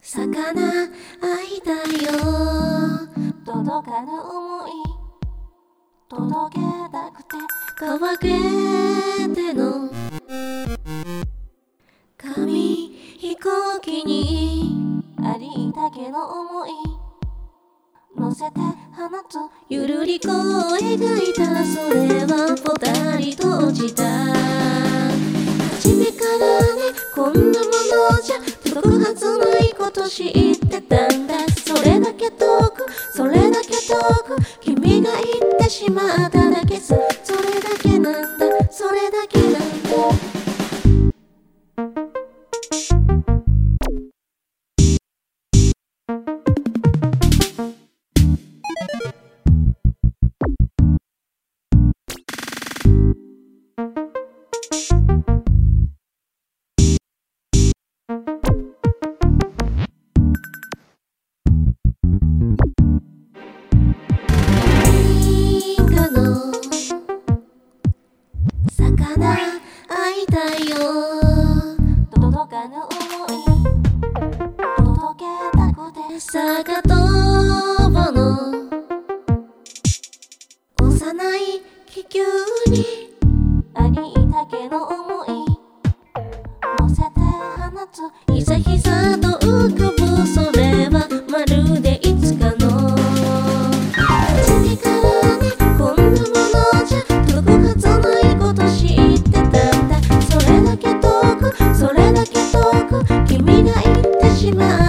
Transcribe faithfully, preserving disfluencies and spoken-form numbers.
魚愛だよ。 届かぬ想い届けたくて乾けての紙飛行機にありったけの想い乗せて放つゆるりこを描いたら、それはぽたりと落ちた。初めからね、こんなものじゃ届くはずないこと知ってたんだ。それだけ遠く、それだけ遠く、君が言ってしまっただけさ。それだけなんだ、それだけなんだ。魚愛だよ。 届かぬ想い届けたくて坂戸の幼い気球にありったけの想い乗せて放つひざひざと浮かぶ、それはまるでいつかの初めからね、こんなものじゃ届くはずないこと知ってたんだ。それだけ遠く、それだけ遠く、君が言ってしまう